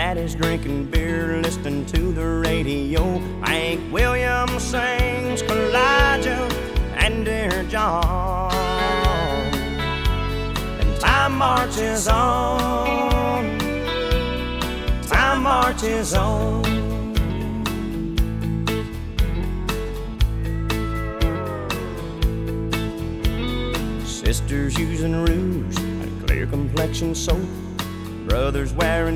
Daddy's drinking beer, listening to the radio. Hank Williams sings Kalijah and Dear John. And time marches on, time marches on. Sisters using rouge, a clear complexion soap. Brothers wearing